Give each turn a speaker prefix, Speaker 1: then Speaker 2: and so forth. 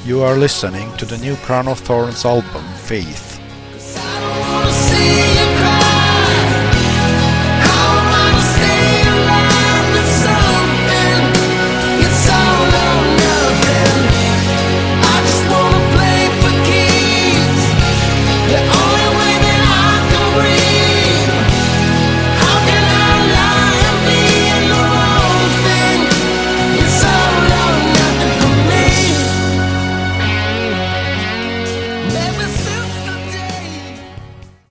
Speaker 1: You are listening to the new Crown of Thorns album, Faith.
Speaker 2: I don't wanna see